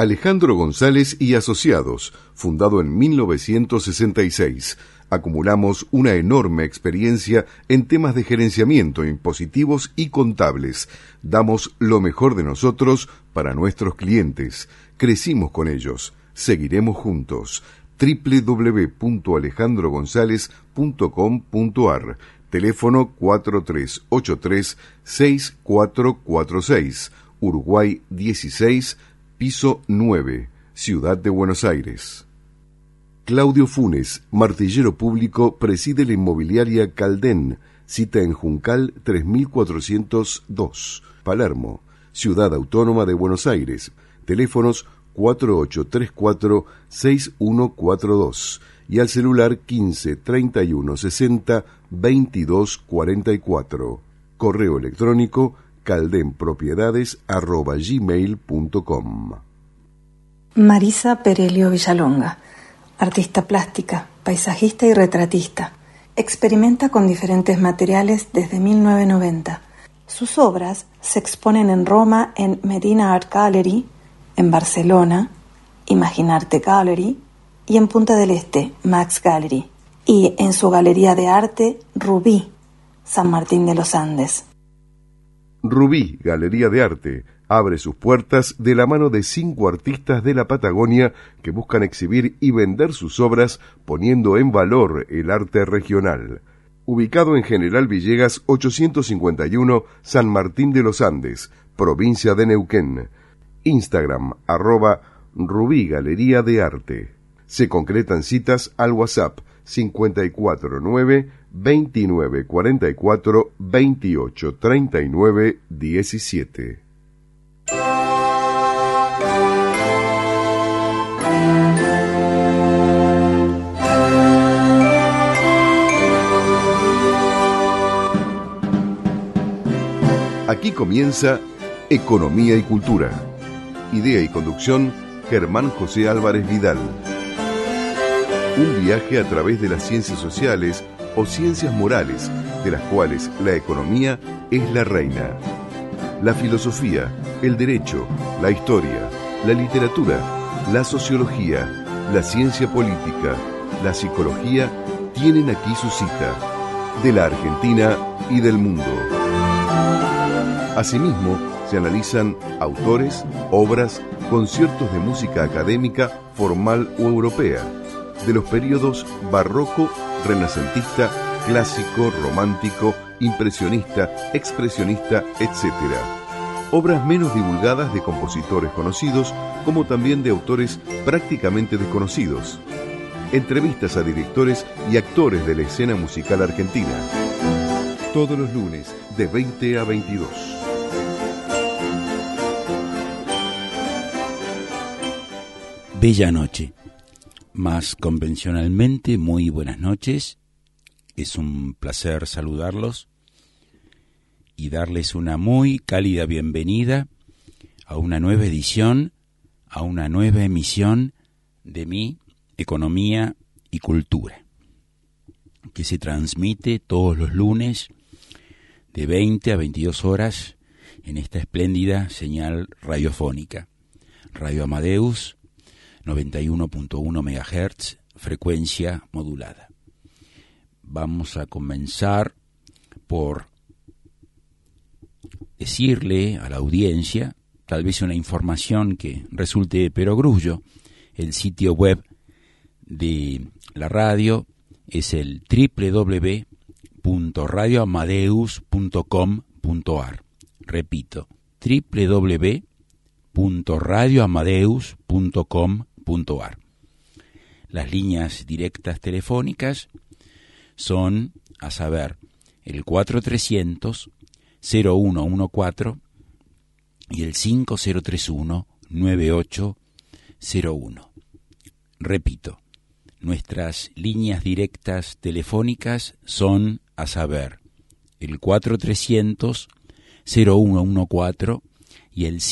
Alejandro González y Asociados, fundado en 1966. Acumulamos una enorme experiencia en temas de gerenciamiento, impositivos y contables. Damos lo mejor de nosotros para nuestros clientes. Crecimos con ellos. Seguiremos juntos. www.alejandrogonzalez.com.ar. Teléfono 4383-6446. Uruguay 16, piso 9, Ciudad de Buenos Aires. Claudio Funes, martillero público, preside la inmobiliaria Caldén. Cita en Juncal 3402, Palermo, Ciudad Autónoma de Buenos Aires. Teléfonos 4834-6142 y al celular 15 31 60 22 44. Correo electrónico caldenpropiedades@gmail.com. Marisa Perelio Villalonga, artista plástica, paisajista y retratista. Experimenta con diferentes materiales desde 1990. Sus obras se exponen en Roma en Medina Art Gallery, en Barcelona, Imaginarte Gallery, y en Punta del Este, Max Gallery, y en su galería de arte Rubí, San Martín de los Andes. Rubí, Galería de Arte, abre sus puertas de la mano de 5 artistas de la Patagonia que buscan exhibir y vender sus obras poniendo en valor el arte regional. Ubicado en General Villegas 851, San Martín de los Andes, provincia de Neuquén. Instagram, @Rubí Galería de Arte. Se concretan citas al WhatsApp 549-2944-2839-17. Aquí comienza Economía y Cultura. Idea y conducción, Germán José Álvarez Vidal. Un viaje a través de las ciencias sociales o ciencias morales, de las cuales la economía es la reina. La filosofía, el derecho, la historia, la literatura, la sociología, la ciencia política, la psicología tienen aquí su cita, de la Argentina y del mundo. Asimismo, se analizan autores, obras, conciertos de música académica, formal o europea, de los períodos barroco, renacentista, clásico, romántico, impresionista, expresionista, etc. Obras menos divulgadas de compositores conocidos, como también de autores prácticamente desconocidos. Entrevistas a directores y actores de la escena musical argentina. Todos los lunes, de 20 a 22. Bella noche. Más convencionalmente, muy buenas noches. Es un placer saludarlos y darles una muy cálida bienvenida a una nueva edición, a una nueva emisión de mi Economía y Cultura, que se transmite todos los lunes de 20 a 22 horas en esta espléndida señal radiofónica. Radio Amadeus, 91.1 MHz, frecuencia modulada. Vamos a comenzar por decirle a la audiencia, tal vez una información que resulte de perogrullo. El sitio web de la radio es el www.radioamadeus.com.ar. Repito, www.radioamadeus.com.ar. Las líneas directas telefónicas son, a saber, el 4300-0114 y el 5031-9801. Repito, nuestras líneas directas telefónicas son, a saber, el 4300-0114 y el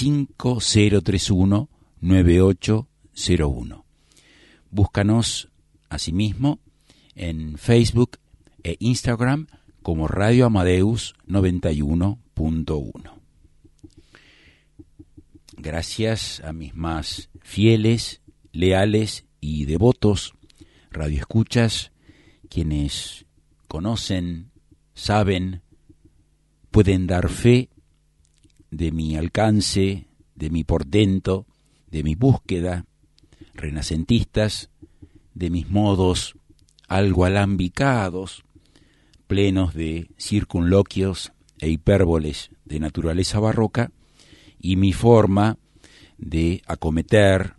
5031-9801. Búscanos asimismo en Facebook e Instagram como Radio Amadeus 91.1. Gracias a mis más fieles, leales y devotos radioescuchas, quienes conocen, saben, pueden dar fe de mi alcance, de mi portento, de mi búsqueda, renacentistas, de mis modos algo alambicados, plenos de circunloquios e hipérboles de naturaleza barroca, y mi forma de acometer,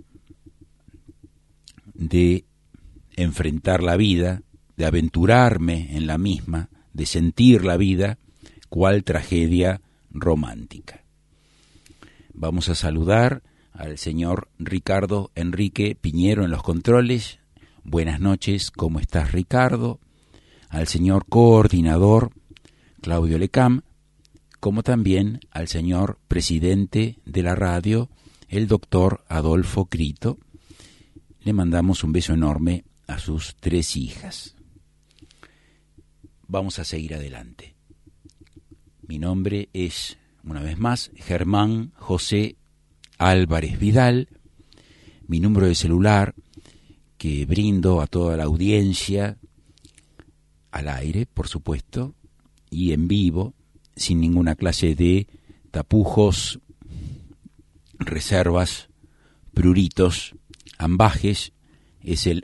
de enfrentar la vida, de aventurarme en la misma, de sentir la vida, cual tragedia romántica. Vamos a saludar al señor Ricardo Enrique Piñero en los controles. Buenas noches, ¿cómo estás, Ricardo? Al señor coordinador Claudio Lecam, como también al señor presidente de la radio, el doctor Adolfo Crito. Le mandamos un beso enorme a sus 3 hijas. Vamos a seguir adelante. Mi nombre es, una vez más, Germán José Álvarez Vidal. Mi número de celular, que brindo a toda la audiencia, al aire, por supuesto, y en vivo, sin ninguna clase de tapujos, reservas, pruritos, ambajes, es el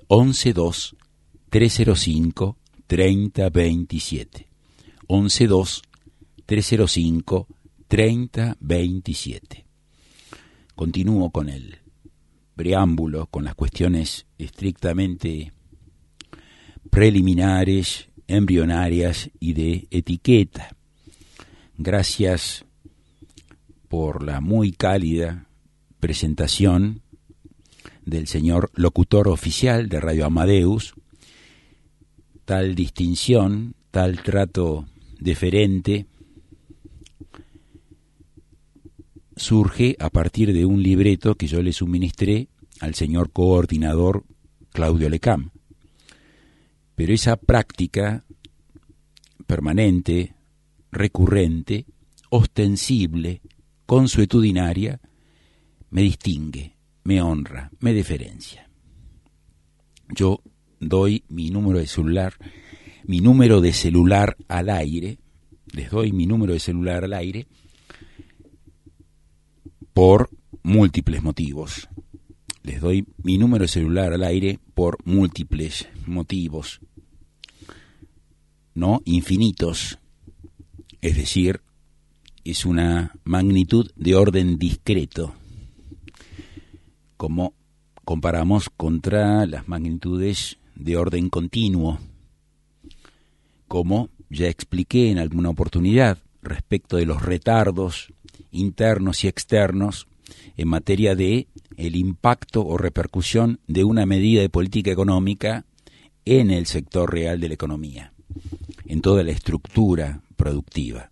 112-305-3027. 112-305-3027. Continúo con el preámbulo, con las cuestiones estrictamente preliminares, embrionarias y de etiqueta. Gracias por la muy cálida presentación del señor locutor oficial de Radio Amadeus. Tal distinción, tal trato deferente surge a partir de un libreto que yo le suministré al señor coordinador Claudio Lecam. Pero esa práctica permanente, recurrente, ostensible, consuetudinaria, me distingue, me honra, me diferencia. Yo doy mi número de celular al aire, les doy mi número de celular al aire por múltiples motivos. Les doy mi número de celular al aire por múltiples motivos, no infinitos, es decir, es una magnitud de orden discreto, como comparamos contra las magnitudes de orden continuo, como ya expliqué en alguna oportunidad respecto de los retardos internos y externos en materia de el impacto o repercusión de una medida de política económica en el sector real de la economía, en toda la estructura productiva.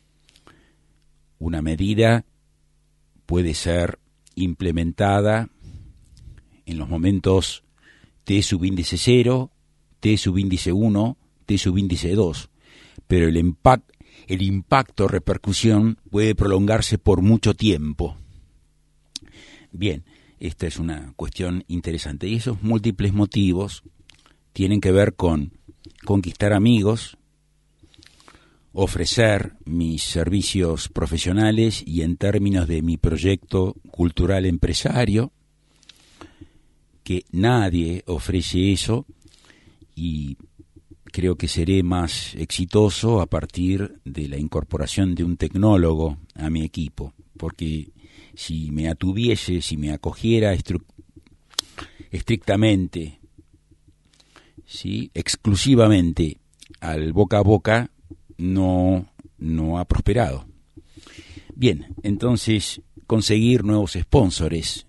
Una medida puede ser implementada en los momentos T subíndice 0, T subíndice 1, T subíndice 2, pero el impacto, repercusión, puede prolongarse por mucho tiempo. Bien, esta es una cuestión interesante, y esos múltiples motivos tienen que ver con conquistar amigos, ofrecer mis servicios profesionales y en términos de mi proyecto cultural empresario, que nadie ofrece eso, y creo que seré más exitoso a partir de la incorporación de un tecnólogo a mi equipo, porque si me acogiera estrictamente, ¿sí?, exclusivamente al boca a boca, no ha prosperado. Bien, entonces conseguir nuevos sponsors,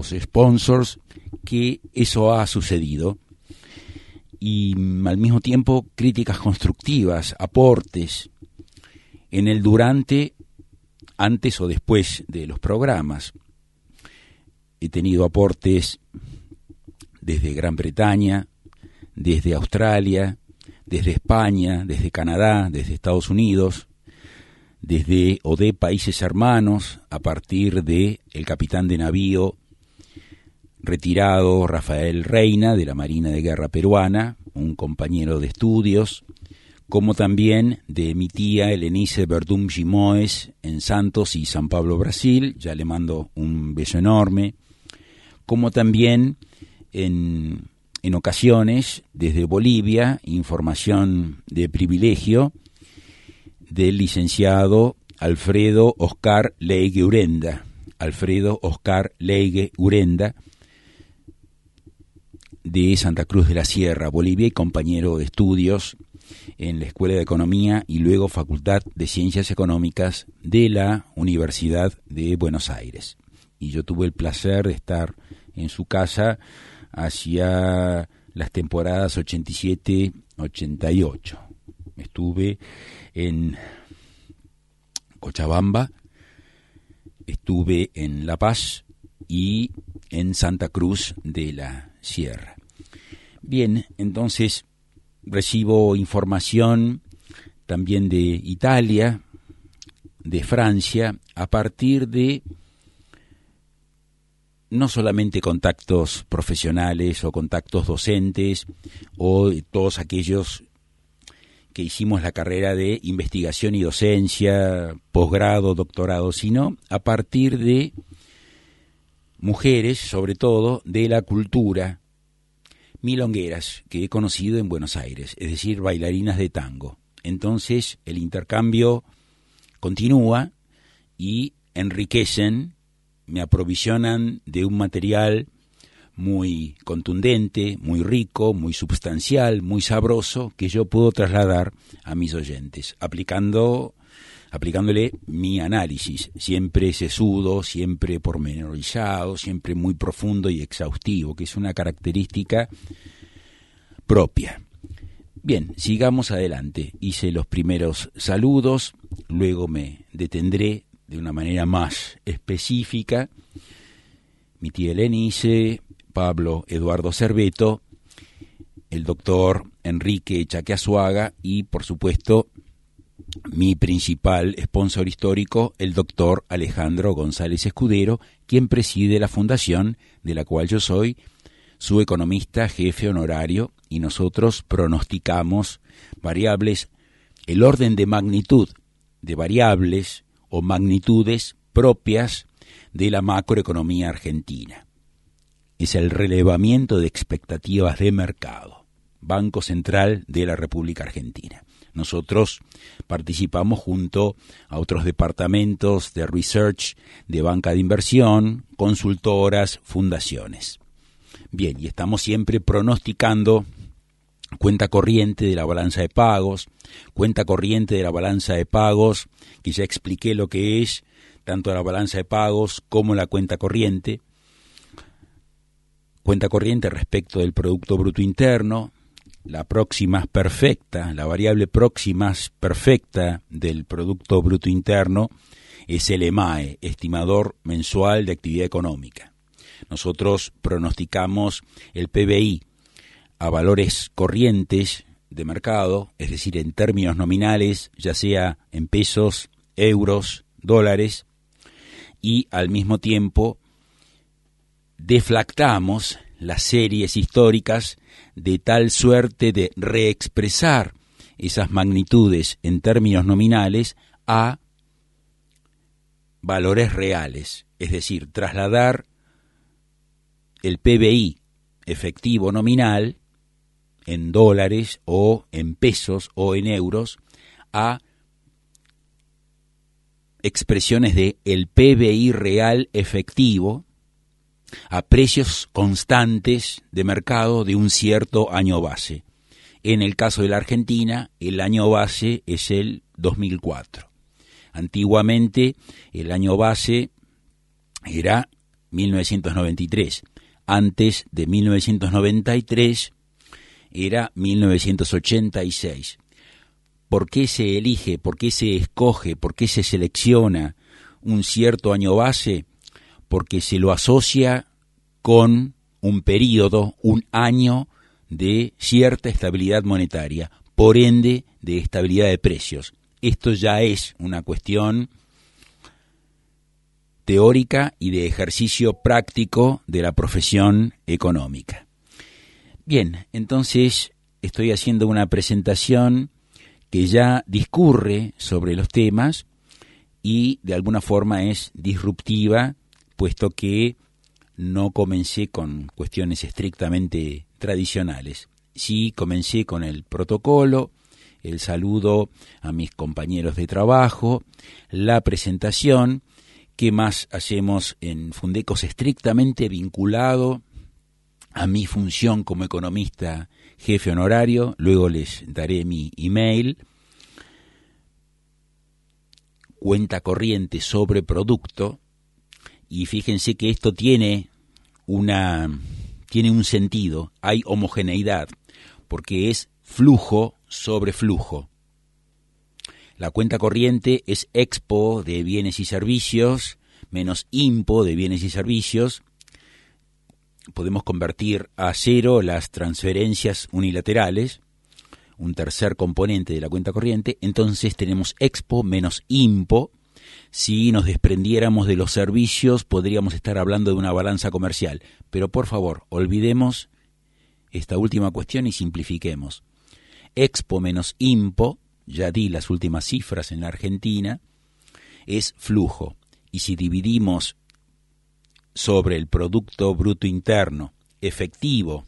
que eso ha sucedido, y al mismo tiempo críticas constructivas, aportes en el durante, antes o después de los programas. He tenido aportes desde Gran Bretaña, desde Australia, desde España, desde Canadá, desde Estados Unidos, desde de países hermanos, a partir de el capitán de navío retirado Rafael Reina, de la Marina de Guerra Peruana, un compañero de estudios, como también de mi tía Helenice Verdum Gimoes en Santos y San Pablo, Brasil, ya le mando un beso enorme, como también en ocasiones desde Bolivia, información de privilegio del licenciado Alfredo Oscar Leigue Urenda, de Santa Cruz de la Sierra, Bolivia, y compañero de estudios en la Escuela de Economía y luego Facultad de Ciencias Económicas de la Universidad de Buenos Aires. Y yo tuve el placer de estar en su casa hacia las temporadas 87-88. Estuve en Cochabamba, estuve en La Paz y en Santa Cruz de la Sierra. Bien, entonces recibo información también de Italia, de Francia, a partir de no solamente contactos profesionales o contactos docentes o todos aquellos que hicimos la carrera de investigación y docencia, posgrado, doctorado, sino a partir de mujeres, sobre todo, de la cultura, milongueras, que he conocido en Buenos Aires, es decir, bailarinas de tango. Entonces, el intercambio continúa y enriquecen, me aprovisionan de un material muy contundente, muy rico, muy substancial, muy sabroso, que yo puedo trasladar a mis oyentes, aplicándole mi análisis, siempre sesudo, siempre pormenorizado, siempre muy profundo y exhaustivo, que es una característica propia. Bien, sigamos adelante. Hice los primeros saludos, luego me detendré de una manera más específica. Mi tía Helenice, Pablo Eduardo Cerveto, el doctor Enrique Chaqueazuaga y, por supuesto, mi principal sponsor histórico, el doctor Alejandro González Escudero, quien preside la fundación de la cual yo soy su economista jefe honorario, y nosotros pronosticamos variables, el orden de magnitud de variables o magnitudes propias de la macroeconomía argentina. Es el relevamiento de expectativas de mercado, Banco Central de la República Argentina. Nosotros participamos junto a otros departamentos de research, de banca de inversión, consultoras, fundaciones. Bien, y estamos siempre pronosticando cuenta corriente de la balanza de pagos, que ya expliqué lo que es, tanto la balanza de pagos como la cuenta corriente respecto del Producto Bruto Interno, la variable próxima perfecta del Producto Bruto Interno es el EMAE, Estimador Mensual de Actividad Económica. Nosotros pronosticamos el PBI a valores corrientes de mercado, es decir, en términos nominales, ya sea en pesos, euros, dólares, y al mismo tiempo deflactamos las series históricas de tal suerte de reexpresar esas magnitudes en términos nominales a valores reales, es decir, trasladar el PBI efectivo nominal en dólares o en pesos o en euros a expresiones de el PBI real efectivo a precios constantes de mercado de un cierto año base. En el caso de la Argentina, el año base es el 2004. Antiguamente, el año base era 1993. Antes de 1993 era 1986. ¿Por qué se elige, por qué se escoge, por qué se selecciona un cierto año base? Porque se lo asocia con un periodo, un año de cierta estabilidad monetaria, por ende de estabilidad de precios. esto ya es una cuestión teórica y de ejercicio práctico de la profesión económica. Bien, entonces estoy haciendo una presentación que ya discurre sobre los temas y de alguna forma es disruptiva, puesto que no comencé con cuestiones estrictamente tradicionales. Sí, comencé con el protocolo, el saludo a mis compañeros de trabajo, la presentación. ¿Qué más hacemos en Fundecos estrictamente vinculado a mi función como economista jefe honorario? Luego les daré mi email. Cuenta corriente sobre producto. Y fíjense que esto tiene un sentido, hay homogeneidad, porque es flujo sobre flujo. La cuenta corriente es expo de bienes y servicios menos impo de bienes y servicios. Podemos convertir a cero las transferencias unilaterales, un tercer componente de la cuenta corriente. Entonces tenemos expo menos impo. Si nos desprendiéramos de los servicios, podríamos estar hablando de una balanza comercial. Pero por favor, olvidemos esta última cuestión y simplifiquemos. Expo menos impo, ya di las últimas cifras en la Argentina, es flujo. Y si dividimos sobre el Producto Bruto Interno efectivo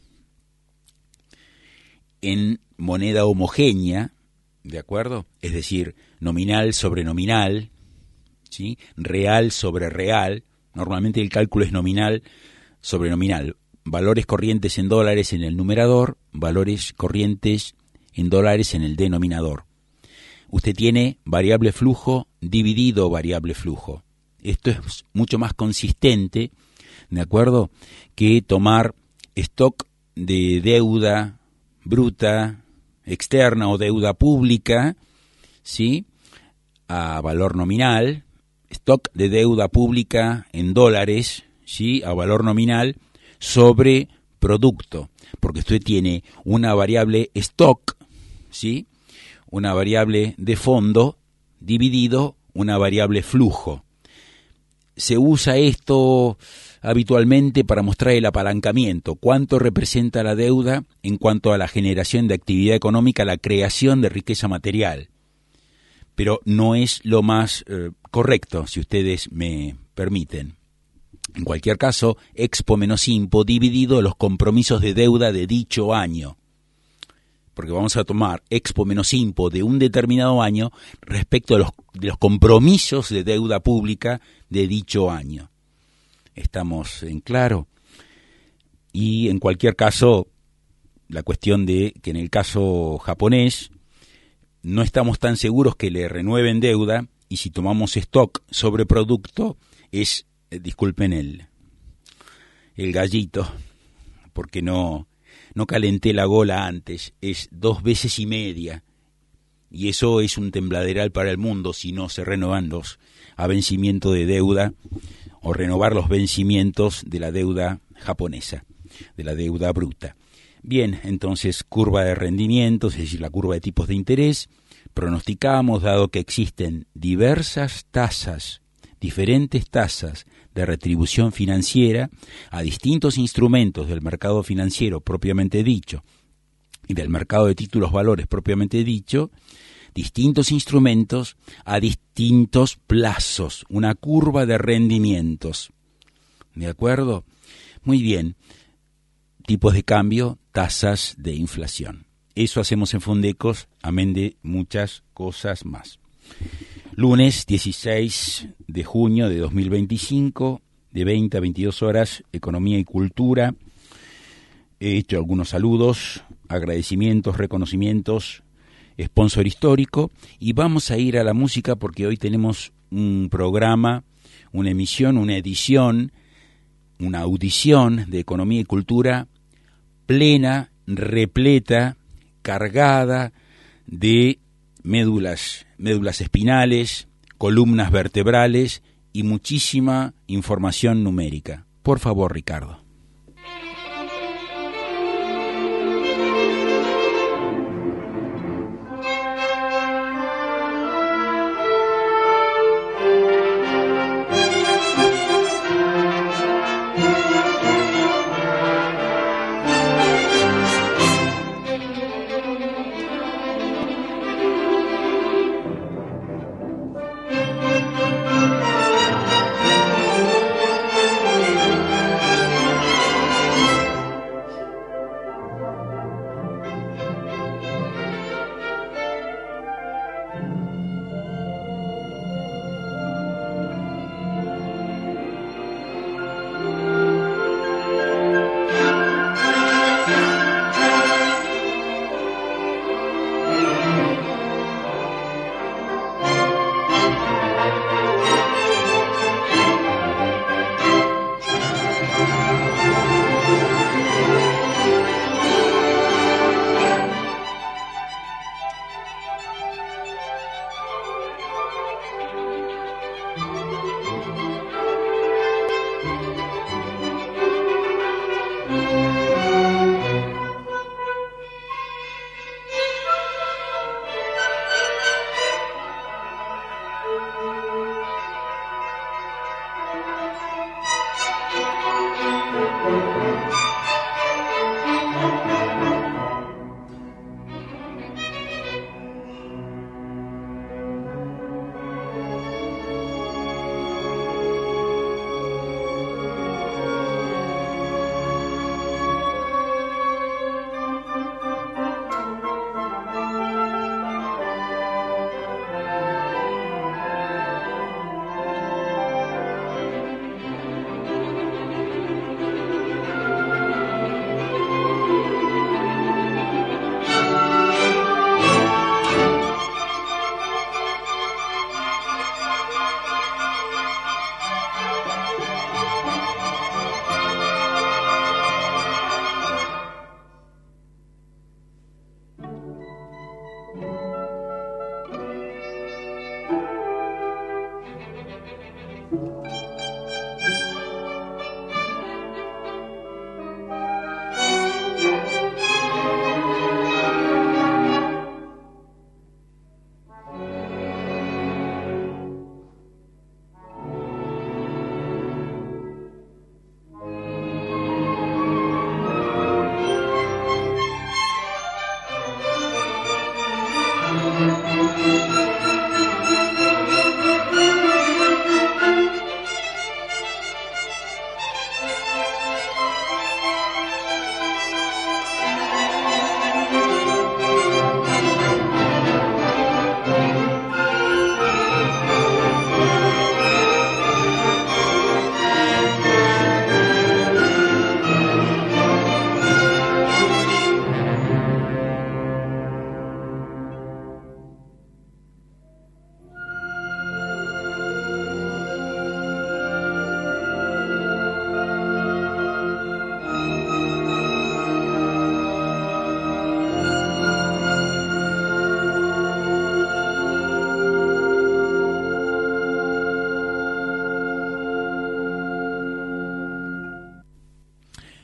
en moneda homogénea, ¿de acuerdo? Es decir, nominal sobre nominal, ¿sí? Real sobre real. Normalmente el cálculo es nominal sobre nominal. Valores corrientes en dólares en el numerador, valores corrientes en dólares en el denominador. Usted tiene variable flujo dividido variable flujo. Esto es mucho más consistente, ¿de acuerdo?, que tomar stock de deuda bruta externa o deuda pública, ¿sí?, a valor nominal, stock de deuda pública en dólares, ¿sí?, a valor nominal, sobre producto, porque usted tiene una variable stock, ¿sí?, una variable de fondo, dividido una variable flujo. Se usa esto habitualmente para mostrar el apalancamiento, cuánto representa la deuda en cuanto a la generación de actividad económica, la creación de riqueza material. Pero no es lo más correcto, si ustedes me permiten. En cualquier caso, expo menos impo dividido los compromisos de deuda de dicho año. Porque vamos a tomar expo menos impo de un determinado año respecto de los compromisos de deuda pública de dicho año. ¿Estamos en claro? Y en cualquier caso, la cuestión de que en el caso japonés no estamos tan seguros que le renueven deuda, y si tomamos stock sobre producto es, disculpen el gallito, porque no calenté la gola antes, es 2 veces y media, y eso es un tembladeral para el mundo si no se renuevan los a vencimiento de deuda o renovar los vencimientos de la deuda japonesa, de la deuda bruta. Bien, entonces curva de rendimientos, es decir, la curva de tipos de interés, pronosticamos, dado que existen diversas tasas, diferentes tasas de retribución financiera a distintos instrumentos del mercado financiero propiamente dicho y del mercado de títulos valores propiamente dicho, distintos instrumentos a distintos plazos, una curva de rendimientos. ¿De acuerdo? Muy bien. Tipos de cambio, tasas de inflación. Eso hacemos en Fundecos, amén de muchas cosas más. Lunes 16 de junio de 2025, de 20 a 22 horas, Economía y Cultura. He hecho algunos saludos, agradecimientos, reconocimientos, sponsor histórico, y vamos a ir a la música porque hoy tenemos un programa, una emisión, una edición, una audición de Economía y Cultura plena, repleta, cargada de médulas espinales, columnas vertebrales y muchísima información numérica. Por favor, Ricardo.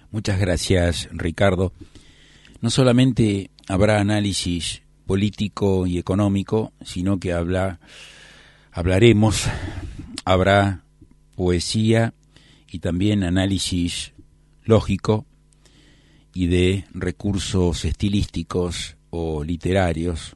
Muchas gracias, Ricardo. No solamente habrá análisis político y económico, sino que habrá poesía y también análisis lógico y de recursos estilísticos o literarios.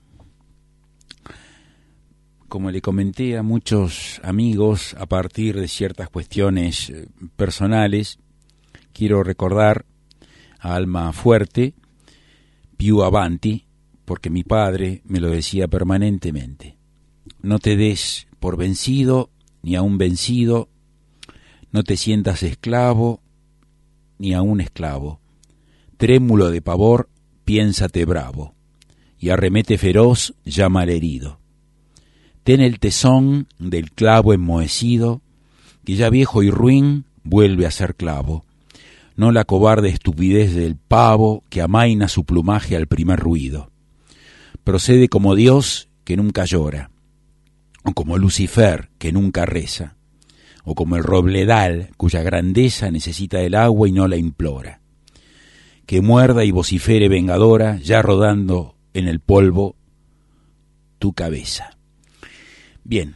Como le comenté a muchos amigos, a partir de ciertas cuestiones personales, quiero recordar a alma fuerte, più avanti, porque mi padre me lo decía permanentemente. No te des por vencido, ni aun vencido, no te sientas esclavo, ni aun esclavo. Trémulo de pavor, piénsate bravo, y arremete feroz, llama al herido. Ten el tesón del clavo enmohecido, que ya viejo y ruin vuelve a ser clavo. No la cobarde estupidez del pavo que amaina su plumaje al primer ruido. Procede como Dios que nunca llora, o como Lucifer que nunca reza, o como el robledal cuya grandeza necesita el agua y no la implora. Que muerda y vocifere vengadora, ya rodando en el polvo tu cabeza. Bien,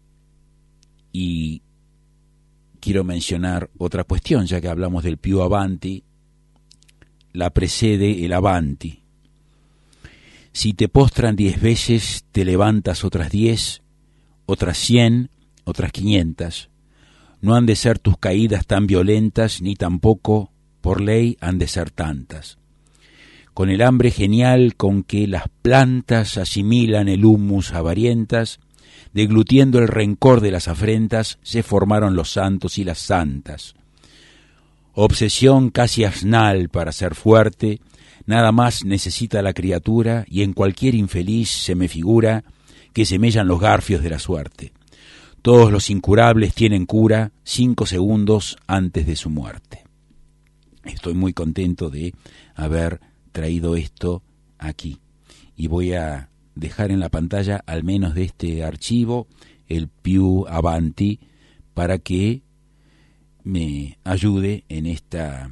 y quiero mencionar otra cuestión, ya que hablamos del più avanti, la precede el avanti. Si te postran 10 veces, te levantas otras 10, otras 100, otras 500. No han de ser tus caídas tan violentas, ni tampoco, por ley, han de ser tantas. Con el hambre genial con que las plantas asimilan el humus avarientas, deglutiendo el rencor de las afrentas, se formaron los santos y las santas. Obsesión casi asnal para ser fuerte, nada más necesita la criatura, y en cualquier infeliz se me figura que se mellan los garfios de la suerte. Todos los incurables tienen cura 5 segundos antes de su muerte. Estoy muy contento de haber traído esto aquí, y voy a dejar en la pantalla, al menos de este archivo, el più avanti, para que me ayude en este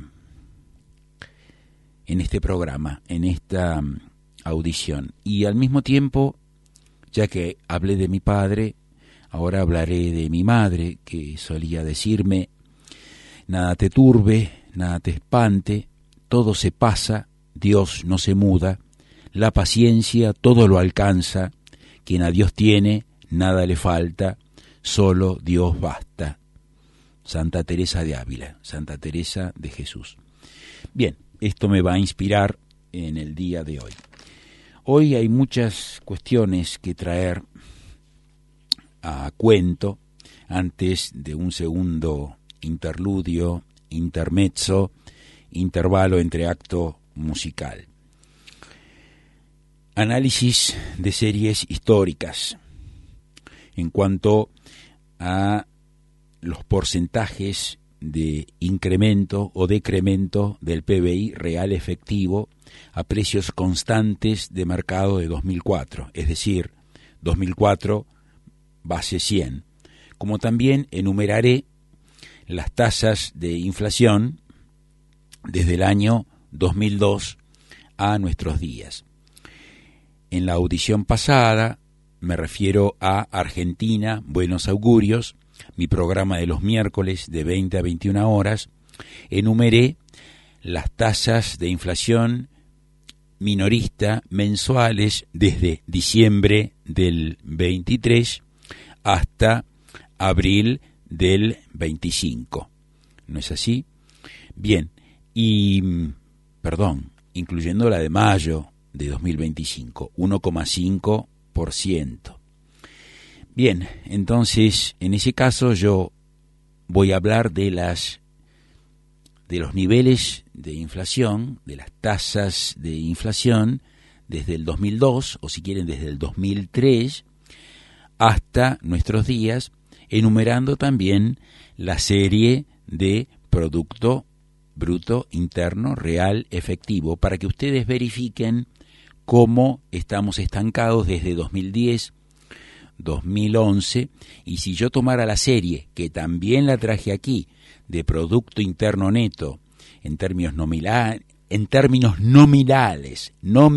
programa, en esta audición. Y al mismo tiempo, ya que hablé de mi padre, ahora hablaré de mi madre, que solía decirme: nada te turbe, nada te espante, todo se pasa, Dios no se muda, la paciencia todo lo alcanza, quien a Dios tiene, nada le falta, solo Dios basta. Santa Teresa de Ávila, Santa Teresa de Jesús. Bien, esto me va a inspirar en el día de hoy. Hoy hay muchas cuestiones que traer a cuento antes de un segundo interludio, intermezzo, intervalo entre acto musical. Análisis de series históricas en cuanto a los porcentajes de incremento o decremento del PBI real efectivo a precios constantes de mercado de 2004, es decir, 2004 base 100, como también enumeraré las tasas de inflación desde el año 2002 a nuestros días. En la audición pasada, me refiero a Argentina, Buenos Augurios, mi programa de los miércoles de 20 a 21 horas, enumeré las tasas de inflación minorista mensuales desde diciembre del 23 hasta abril del 25. ¿No es así? Bien, incluyendo la de mayo de 2025, 1,5%. Bien, entonces, en ese caso yo voy a hablar de los niveles de inflación, de las tasas de inflación desde el 2002, o si quieren desde el 2003, hasta nuestros días, enumerando también la serie de Producto Bruto Interno Real Efectivo, para que ustedes verifiquen cómo estamos estancados desde 2010, 2011, y si yo tomara la serie, que también la traje aquí, de Producto Interno Neto en términos nominales, en términos nominales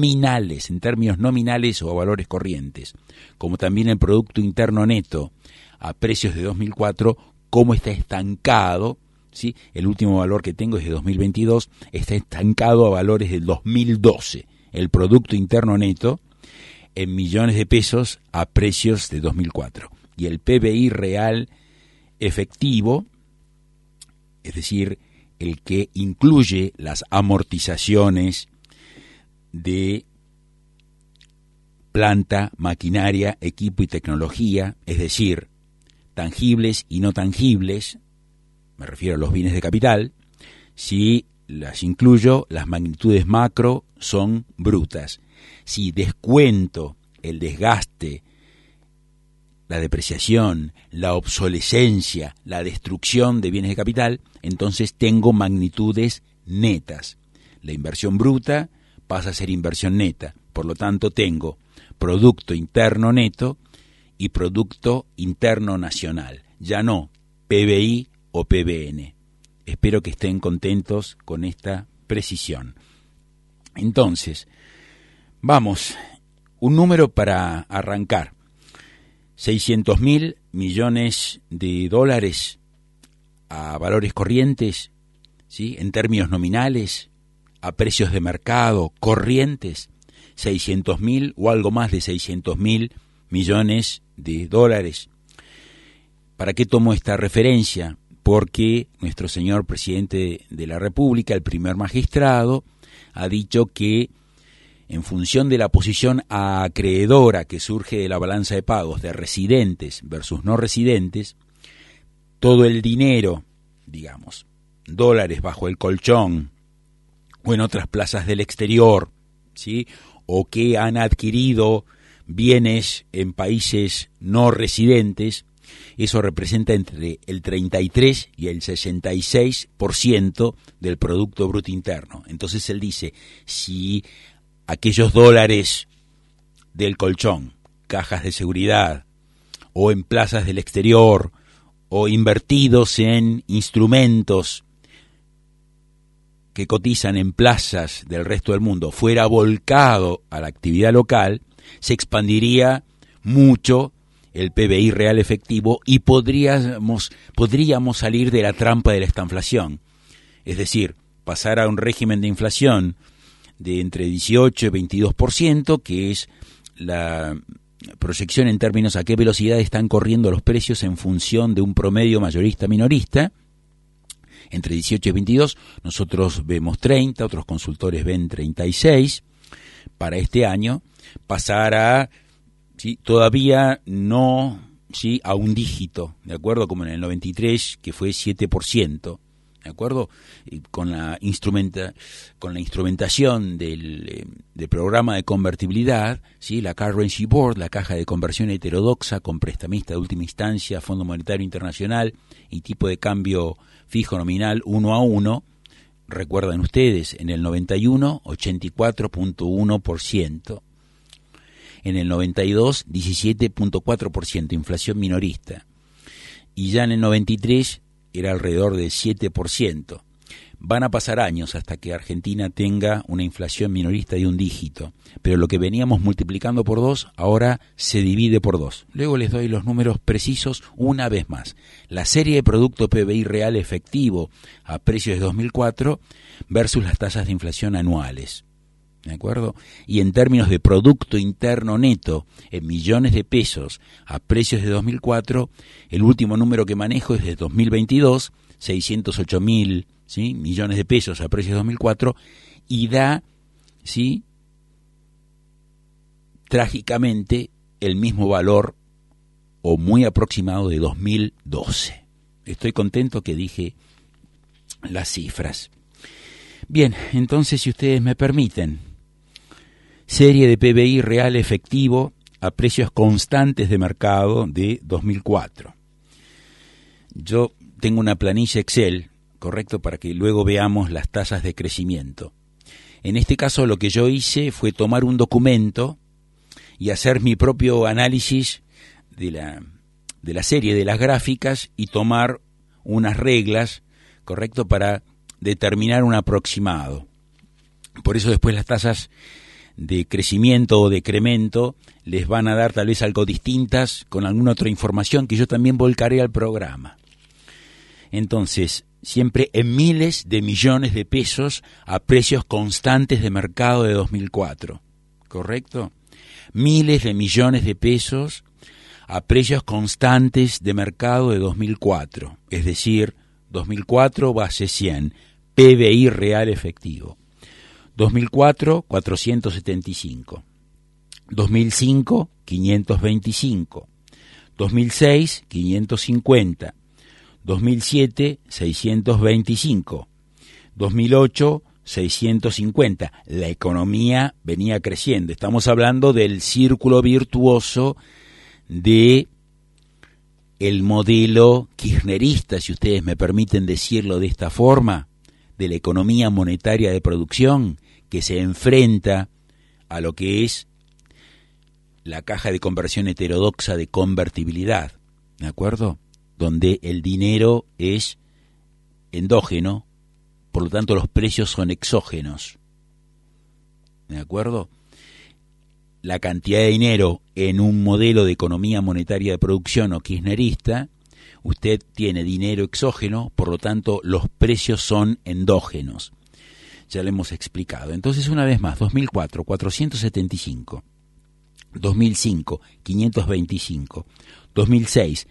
o a valores corrientes, como también el Producto Interno Neto a precios de 2004, cómo está estancado, ¿sí? El último valor que tengo es de 2022, está estancado a valores del 2012, el Producto Interno Neto en millones de pesos a precios de 2004. Y el PBI real efectivo, es decir, el que incluye las amortizaciones de planta, maquinaria, equipo y tecnología, es decir, tangibles y no tangibles, me refiero a los bienes de capital. Si las incluyo, las magnitudes macro son brutas. Si descuento el desgaste, la depreciación, la obsolescencia, la destrucción de bienes de capital, entonces tengo magnitudes netas. La inversión bruta pasa a ser inversión neta. Por lo tanto, tengo Producto Interno Neto y Producto Interno Nacional. Ya no PBI o PBN. Espero que estén contentos con esta precisión. Entonces, vamos, un número para arrancar. 600.000 millones de dólares a valores corrientes, ¿sí? En términos nominales, a precios de mercado corrientes, 600.000 o algo más de 600.000 millones de dólares. ¿Para qué tomo esta referencia? Porque nuestro señor presidente de la República, el primer magistrado, ha dicho que en función de la posición acreedora que surge de la balanza de pagos de residentes versus no residentes, todo el dinero, digamos, dólares bajo el colchón o en otras plazas del exterior, ¿sí? O que han adquirido bienes en países no residentes, eso representa entre el 33 y el 66% del Producto Bruto Interno. Entonces él dice, si aquellos dólares del colchón, cajas de seguridad, o en plazas del exterior, o invertidos en instrumentos que cotizan en plazas del resto del mundo, fuera volcado a la actividad local, se expandiría mucho el PBI real efectivo y podríamos salir de la trampa de la estanflación. Es decir, pasar a un régimen de inflación de entre 18 y 22%, que es la proyección en términos a qué velocidad están corriendo los precios en función de un promedio mayorista-minorista, entre 18 y 22, nosotros vemos 30, otros consultores ven 36 para este año, pasar a, ¿sí? Todavía no, ¿sí? A un dígito, ¿de acuerdo? Como en el 93, que fue 7%. ¿De acuerdo? Con la instrumentación del programa de convertibilidad, ¿sí? La Currency Board, la caja de conversión heterodoxa con prestamista de última instancia, Fondo Monetario Internacional y tipo de cambio fijo nominal 1-1, recuerdan ustedes, en el 91, 84.1%, en el 92, 17.4%, inflación minorista, y ya en el 93 era alrededor del 7%. Van a pasar años hasta que Argentina tenga una inflación minorista de un dígito, pero lo que veníamos multiplicando por 2 ahora se divide por 2. Luego les doy los números precisos una vez más. La serie de producto PBI real efectivo a precios de 2004 versus las tasas de inflación anuales. ¿De acuerdo? Y en términos de Producto Interno Neto en millones de pesos a precios de 2004, el último número que manejo es de 2022, 608.000, ¿sí? millones de pesos a precios de 2004, y da, ¿sí? trágicamente, el mismo valor o muy aproximado de 2012. Estoy contento que dije las cifras. Bien, entonces, si ustedes me permiten, serie de PBI real efectivo a precios constantes de mercado de 2004. Yo tengo una planilla Excel, correcto, para que luego veamos las tasas de crecimiento. En este caso lo que yo hice fue tomar un documento y hacer mi propio análisis de la serie de las gráficas y tomar unas reglas, correcto, para determinar un aproximado. Por eso después las tasas de crecimiento o decremento les van a dar tal vez algo distintas con alguna otra información que yo también volcaré al programa. Entonces, siempre en miles de millones de pesos a precios constantes de mercado de 2004, ¿correcto? Miles de millones de pesos a precios constantes de mercado de 2004, es decir, 2004 base 100, PBI real efectivo. 2004, 475. 2005, 525. 2006, 550. 2007, 625. 2008, 650. La economía venía creciendo. Estamos hablando del círculo virtuoso de el modelo kirchnerista, si ustedes me permiten decirlo de esta forma, de la economía monetaria de producción, que se enfrenta a lo que es la caja de conversión heterodoxa de convertibilidad, ¿de acuerdo? Donde el dinero es endógeno, por lo tanto los precios son exógenos, ¿de acuerdo? La cantidad de dinero en un modelo de economía monetaria de producción o kirchnerista, usted tiene dinero exógeno, por lo tanto los precios son endógenos. Ya lo hemos explicado. Entonces, una vez más, 2004, 475. 2005, 525. 2006,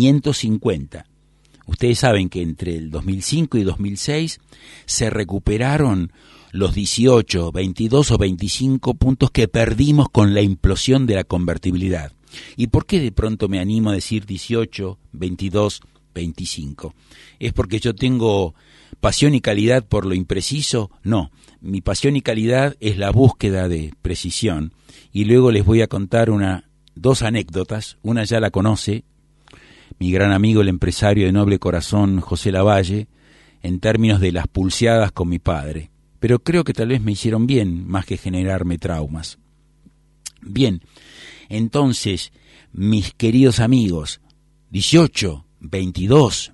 550. Ustedes saben que entre el 2005 y 2006 se recuperaron los 18, 22 o 25 puntos que perdimos con la implosión de la convertibilidad. ¿Y por qué de pronto me animo a decir 18, 22, 25? ¿Es porque yo tengo pasión y calidad por lo impreciso? No, mi pasión y calidad es la búsqueda de precisión. Y luego les voy a contar dos anécdotas. Una ya la conoce, mi gran amigo, el empresario de noble corazón, José Lavalle, en términos de las pulseadas con mi padre. Pero creo que tal vez me hicieron bien, más que generarme traumas. Bien, entonces, mis queridos amigos, 18, 22,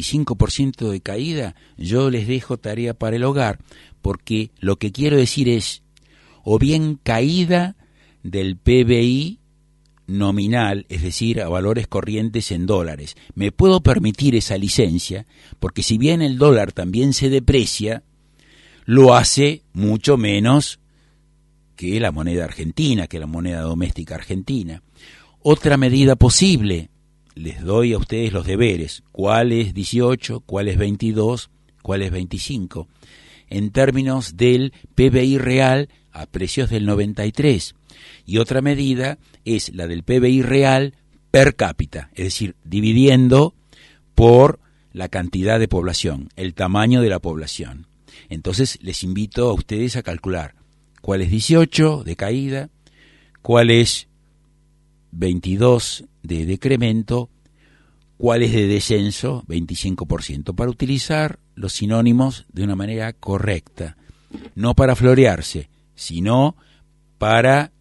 25% de caída, yo les dejo tarea para el hogar, porque lo que quiero decir es, o bien caída del PBI nominal, es decir, a valores corrientes en dólares. Me puedo permitir esa licencia, porque si bien el dólar también se deprecia, lo hace mucho menos que la moneda argentina, que la moneda doméstica argentina. Otra medida posible, les doy a ustedes los deberes, ¿cuál es 18, cuál es 22, cuál es 25? En términos del PBI real a precios del 93. Y otra medida es la del PBI real per cápita, es decir, dividiendo por la cantidad de población, el tamaño de la población. Entonces les invito a ustedes a calcular cuál es 18 de caída, cuál es 22 de decremento, cuál es de descenso, 25%, para utilizar los sinónimos de una manera correcta, no para florearse, sino para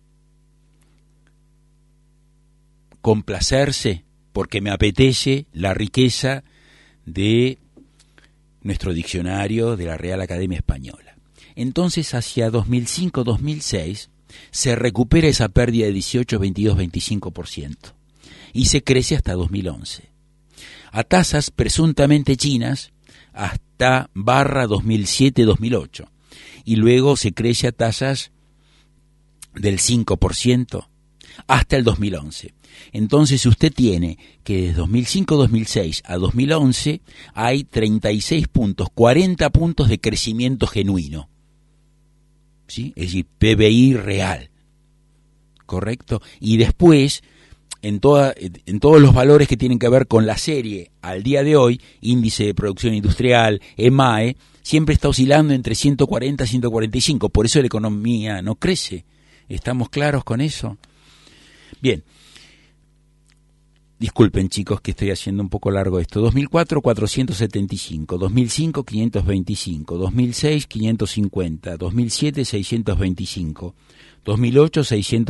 complacerse, porque me apetece la riqueza de nuestro diccionario de la Real Academia Española. Entonces, hacia 2005-2006, se recupera esa pérdida de 18, 22, 25% y se crece hasta 2011. A tasas presuntamente chinas hasta barra 2007-2008 y luego se crece a tasas del 5% hasta el 2011. Entonces usted tiene que desde 2005-2006 a 2011 hay 36 puntos, 40 puntos de crecimiento genuino, ¿sí? Es decir, PBI real, ¿correcto? Y después, en todos los valores que tienen que ver con la serie al día de hoy, índice de producción industrial, EMAE, siempre está oscilando entre 140 y 145, por eso la economía no crece. ¿Estamos claros con eso? Bien. Disculpen, chicos, que estoy haciendo un poco largo esto. 2004, 475. 2005, 525. 2006, 550. 2007, 625. 2008,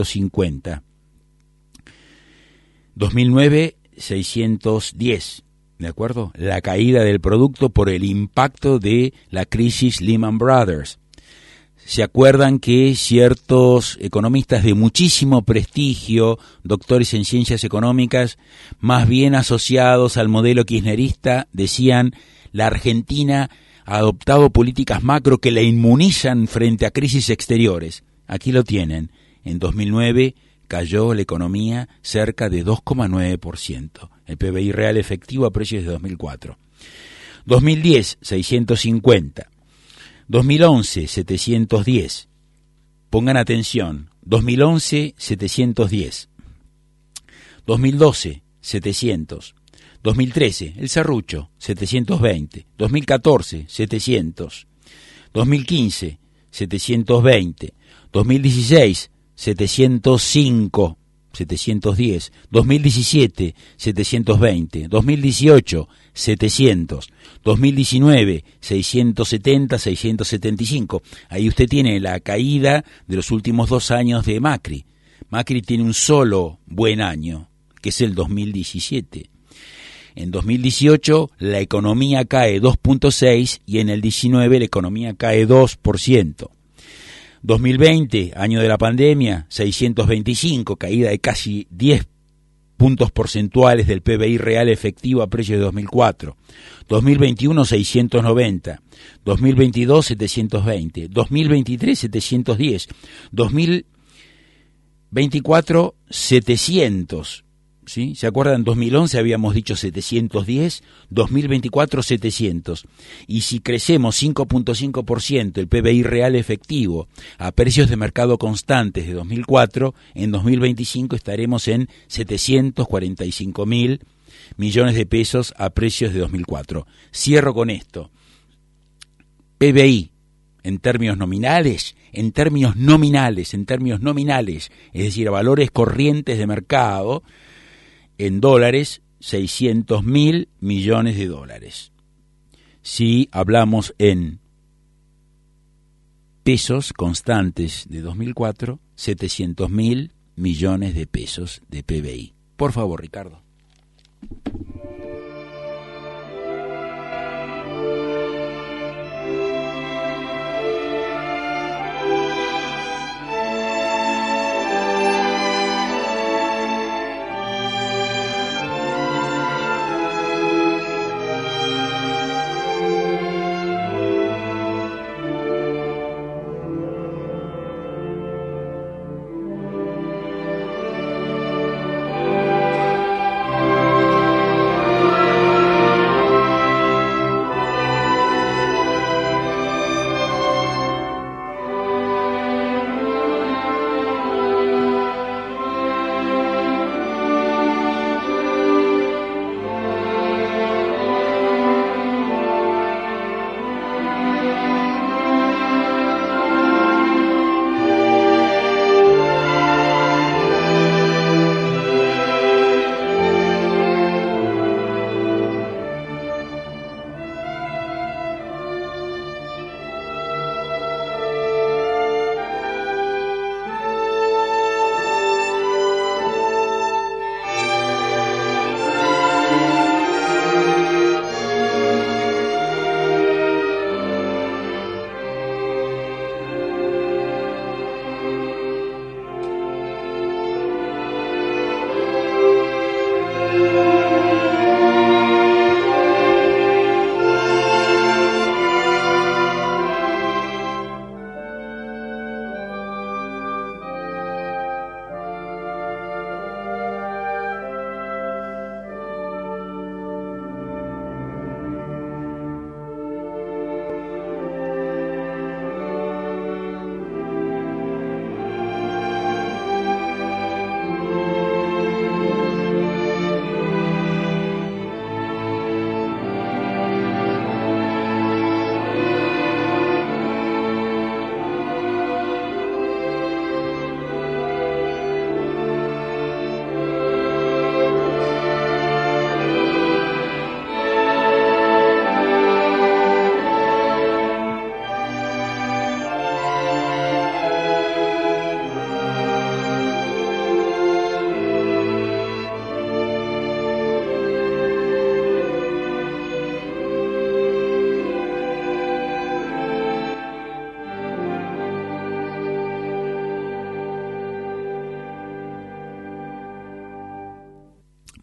650. 2009, 610. ¿de acuerdo? La caída del producto por el impacto de la crisis Lehman Brothers. ¿Se acuerdan que ciertos economistas de muchísimo prestigio, doctores en ciencias económicas, más bien asociados al modelo kirchnerista, decían la Argentina ha adoptado políticas macro que la inmunizan frente a crisis exteriores? Aquí lo tienen. En 2009 cayó la economía cerca de 2,9%. El PBI real efectivo a precios de 2004. 2010, 650. 2011, 710. Pongan atención. 2011, 710. 2012, 700. 2013, el serrucho, 720. 2014, 700. 2015, 720. 2016, 705. 710, 2017, 720, 2018, 700, 2019, 670, 675. Ahí usted tiene la caída de los últimos 2 años de Macri. Macri tiene un solo buen año, que es el 2017. En 2018 la economía cae 2.6 y en el 19 la economía cae 2%. 2020, año de la pandemia, 625, caída de casi 10 puntos porcentuales del PBI real efectivo a precio de 2004. 2021, 690. 2022, 720. 2023, 710. 2024, 700. ¿Sí? ¿Se acuerdan? En 2011 habíamos dicho 710, 2024 700. Y si crecemos 5.5% el PBI real efectivo a precios de mercado constantes de 2004, en 2025 estaremos en 745.000 millones de pesos a precios de 2004. Cierro con esto. PBI en términos nominales, es decir, a valores corrientes de mercado, en dólares, 600.000 millones de dólares. Si hablamos en pesos constantes de 2004, 700.000 millones de pesos de PBI. Por favor, Ricardo.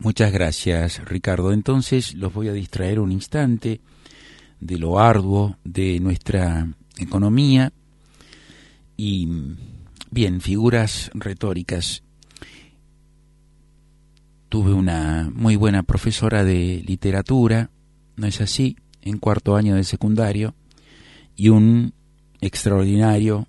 Muchas gracias, Ricardo. Entonces los voy a distraer un instante de lo arduo de nuestra economía y, bien, figuras retóricas. Tuve una muy buena profesora de literatura, ¿no es así?, en cuarto año de secundario, y un extraordinario,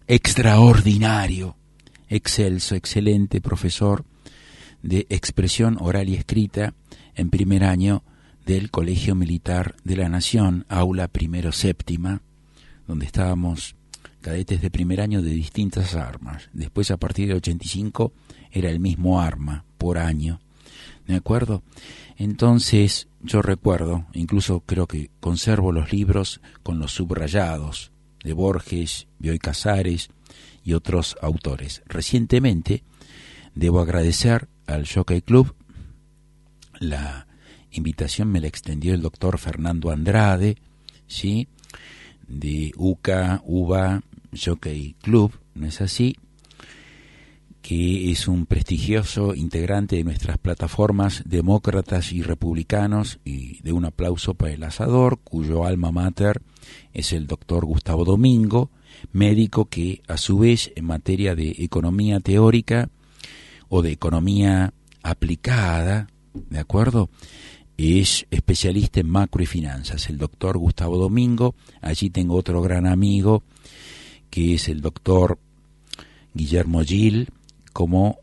excelso, excelente profesor de expresión oral y escrita en primer año del Colegio Militar de la Nación, aula primero séptima, donde estábamos cadetes de primer año de distintas armas. Después, a partir del 85, era el mismo arma por año, ¿de acuerdo? Entonces, yo recuerdo, incluso creo que conservo los libros con los subrayados de Borges, Bioy Casares y otros autores. Recientemente, debo agradecer al Jockey Club, la invitación me la extendió el doctor Fernando Andrade, ¿sí?, de UBA Jockey Club, ¿no es así?, que es un prestigioso integrante de nuestras plataformas demócratas y republicanos, y de un aplauso para el asador, cuyo alma mater es el doctor Gustavo Domingo, médico que a su vez en materia de economía teórica o de economía aplicada, ¿de acuerdo?, es especialista en macro y finanzas, el doctor Gustavo Domingo. Allí tengo otro gran amigo que es el doctor Guillermo Gil, como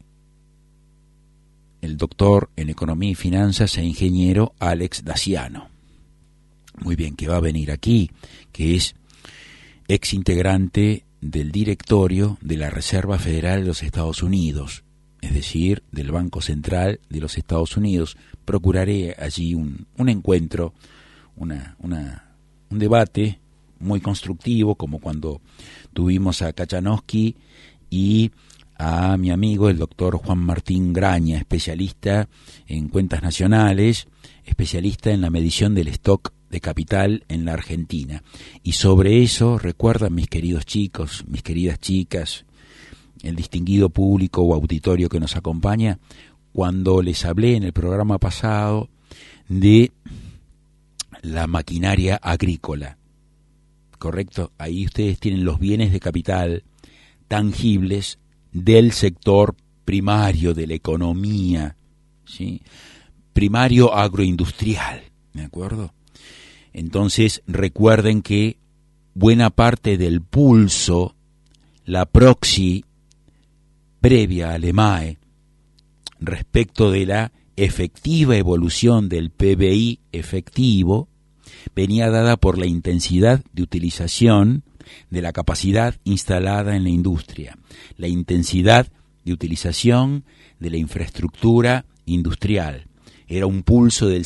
el doctor en economía y finanzas e ingeniero Alex Daciano. Muy bien, que va a venir aquí, que es ex integrante del directorio de la Reserva Federal de los Estados Unidos, es decir, del Banco Central de los Estados Unidos. Procuraré allí un encuentro, un debate muy constructivo, como cuando tuvimos a Kachanowski y a mi amigo el doctor Juan Martín Graña, especialista en cuentas nacionales, especialista en la medición del stock de capital en la Argentina. Y sobre eso, recuerdan, mis queridos chicos, mis queridas chicas, el distinguido público o auditorio que nos acompaña, cuando les hablé en el programa pasado de la maquinaria agrícola, ¿correcto? Ahí ustedes tienen los bienes de capital tangibles del sector primario de la economía, ¿sí?, primario agroindustrial, ¿de acuerdo? Entonces recuerden que buena parte del pulso, la proxy previa al EMAE, respecto de la efectiva evolución del PBI efectivo, venía dada por la intensidad de utilización de la capacidad instalada en la industria, la intensidad de utilización de la infraestructura industrial. Era un pulso del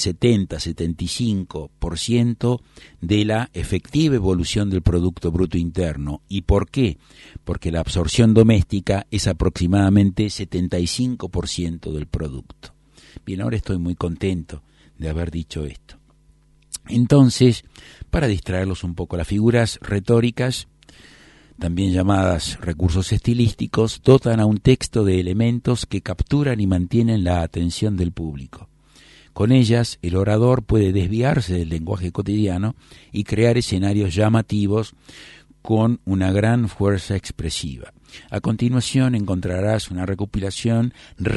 70-75% de la efectiva evolución del Producto Bruto Interno. ¿Y por qué? Porque la absorción doméstica es aproximadamente 75% del producto. Bien, ahora estoy muy contento de haber dicho esto. Entonces, para distraerlos un poco, las figuras retóricas, también llamadas recursos estilísticos, dotan a un texto de elementos que capturan y mantienen la atención del público. Con ellas, el orador puede desviarse del lenguaje cotidiano y crear escenarios llamativos con una gran fuerza expresiva. A continuación encontrarás una recopilación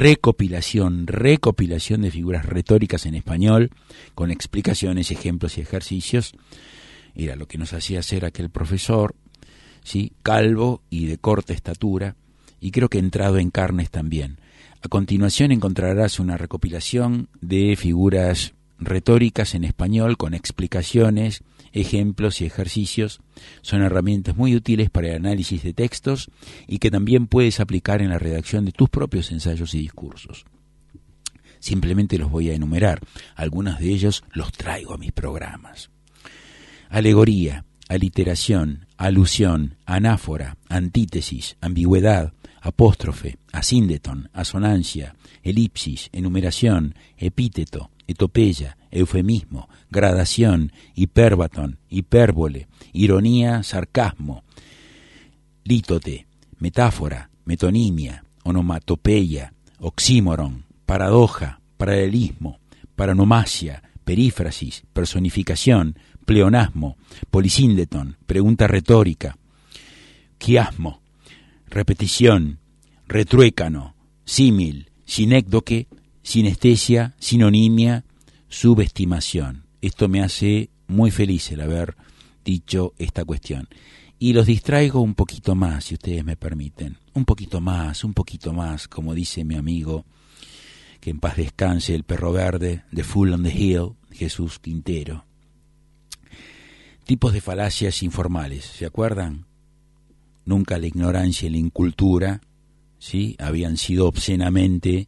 de figuras retóricas en español, con explicaciones, ejemplos y ejercicios. Era lo que nos hacía hacer aquel profesor, ¿sí?, calvo y de corta estatura, y creo que entrado en carnes también. A continuación encontrarás una recopilación de figuras retóricas en español con explicaciones, ejemplos y ejercicios. Son herramientas muy útiles para el análisis de textos y que también puedes aplicar en la redacción de tus propios ensayos y discursos. Simplemente los voy a enumerar. Algunos de ellos los traigo a mis programas. Alegoría, aliteración, alusión, anáfora, antítesis, ambigüedad, apóstrofe, asíndeton, asonancia, elipsis, enumeración, epíteto, etopeya, eufemismo, gradación, hipérbaton, hipérbole, ironía, sarcasmo, lítote, metáfora, metonimia, onomatopeya, oxímoron, paradoja, paralelismo, paronomasia, perífrasis, personificación, pleonasmo, polisíndeton, pregunta retórica, quiasmo, repetición, retruécano, símil, sinécdoque, sinestesia, sinonimia, subestimación. Esto me hace muy feliz el haber dicho esta cuestión. Y los distraigo un poquito más, si ustedes me permiten. Un poquito más, como dice mi amigo, que en paz descanse, el perro verde, de Fool on the Hill, Jesús Quintero. Tipos de falacias informales, ¿se acuerdan? Nunca la ignorancia y la incultura, ¿sí?, habían sido obscenamente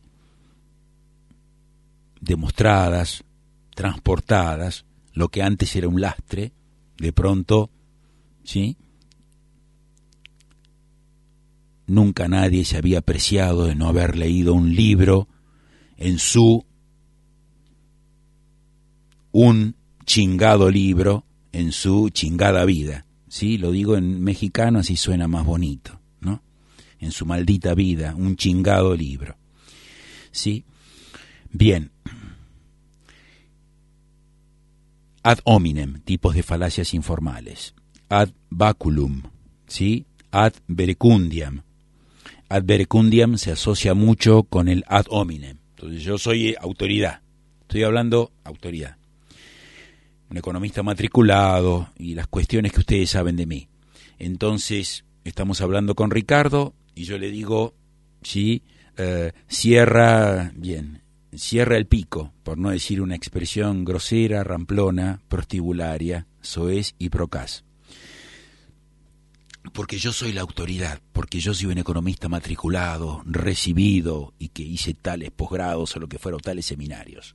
demostradas, transportadas. Lo que antes era un lastre, de pronto, ¿sí?, nunca nadie se había apreciado de no haber leído un libro en un chingado libro en su chingada vida, ¿sí? Lo digo en mexicano, así suena más bonito, ¿no? En su maldita vida, un chingado libro, ¿sí? Bien. Ad hominem, tipos de falacias informales. Ad baculum, ¿sí? Ad verecundiam. Ad verecundiam se asocia mucho con el ad hominem. Entonces yo soy autoridad, estoy hablando autoridad. Un economista matriculado y las cuestiones que ustedes saben de mí. Entonces estamos hablando con Ricardo y yo le digo, sí, cierra el pico, por no decir una expresión grosera, ramplona, prostibularia, soez y procaz. Porque yo soy la autoridad, porque yo soy un economista matriculado, recibido y que hice tales posgrados o lo que fuera, tales seminarios.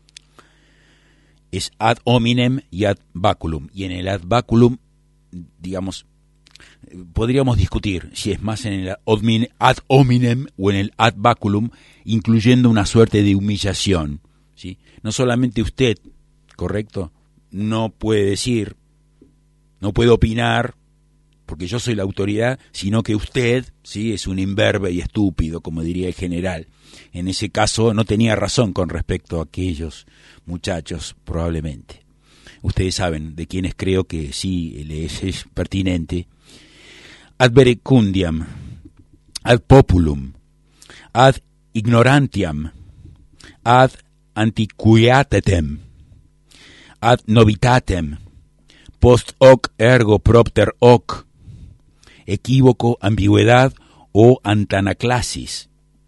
Es ad hominem y ad baculum. Y en el ad baculum, digamos, podríamos discutir si es más en el ad hominem o en el ad baculum, incluyendo una suerte de humillación, ¿sí? No solamente usted, ¿correcto?, no puede decir, no puede opinar, porque yo soy la autoridad, sino que usted, ¿sí?, es un imberbe y estúpido, como diría el general. En ese caso no tenía razón con respecto a aquellos muchachos, probablemente. Ustedes saben de quienes creo que sí les es pertinente. Ad verecundiam, ad populum, ad ignorantiam, ad antiquietatem, ad novitatem, post hoc ergo propter hoc, equívoco, ambigüedad o antanaclasis.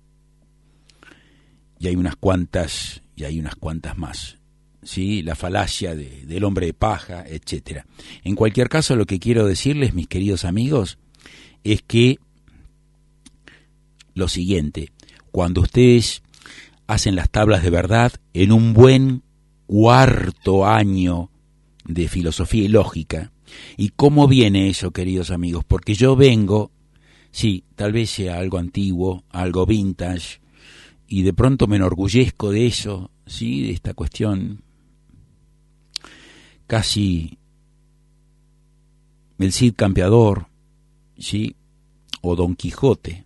Y hay unas cuantas más, ¿sí? La falacia del hombre de paja, etcétera. En cualquier caso, lo que quiero decirles, mis queridos amigos, es que lo siguiente: cuando ustedes hacen las tablas de verdad en un buen cuarto año de filosofía y lógica. ¿Y cómo viene eso, queridos amigos? Porque yo vengo, sí, tal vez sea algo antiguo, algo vintage, y de pronto me enorgullezco de eso, sí, de esta cuestión casi el Cid Campeador, sí, o Don Quijote.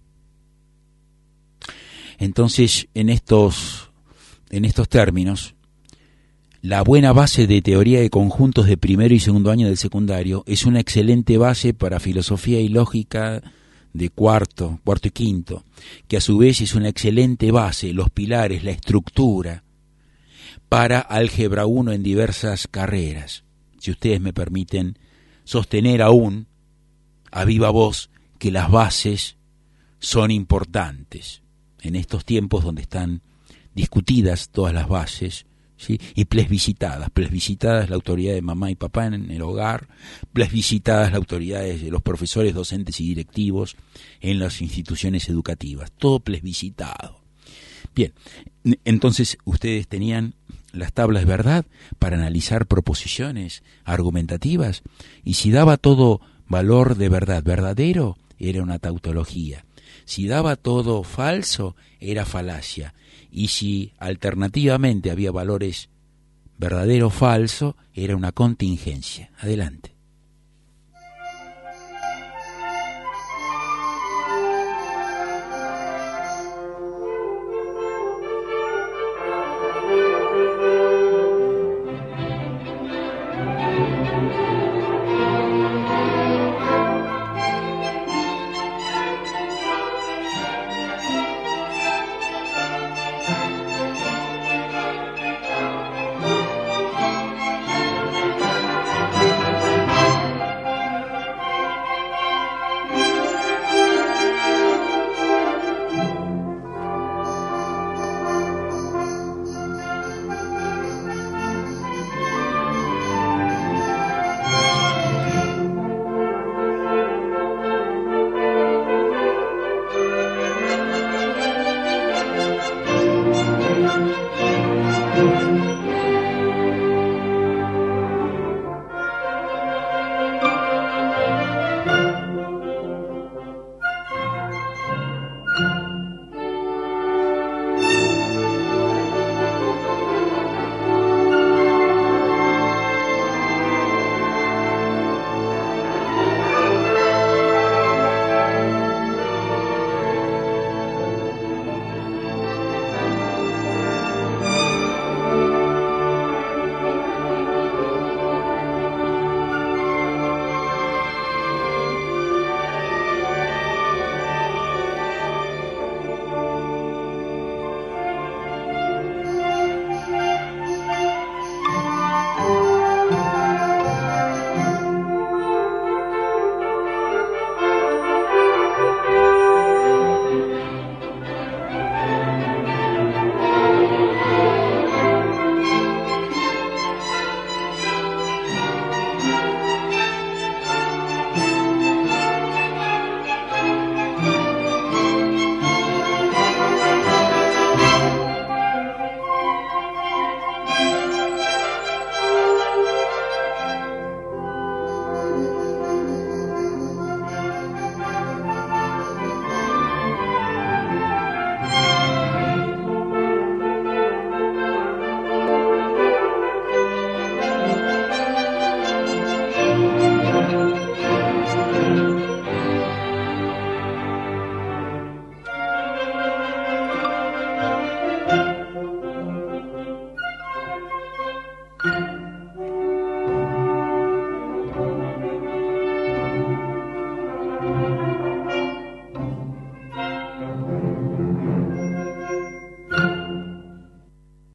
Entonces, en estos términos, la buena base de teoría de conjuntos de primero y segundo año del secundario es una excelente base para filosofía y lógica de cuarto y quinto, que a su vez es una excelente base, los pilares, la estructura, para álgebra 1 en diversas carreras. Si ustedes me permiten sostener aún a viva voz que las bases son importantes en estos tiempos donde están discutidas todas las bases, ¿sí? Y plebiscitadas la autoridad de mamá y papá en el hogar, plebiscitadas la autoridad de los profesores, docentes y directivos en las instituciones educativas, todo plebiscitado. Bien, entonces ustedes tenían las tablas de verdad para analizar proposiciones argumentativas, y si daba todo valor de verdad verdadero, era una tautología. Si daba todo falso, era falacia. Y si alternativamente había valores verdadero o falso, era una contingencia. Adelante.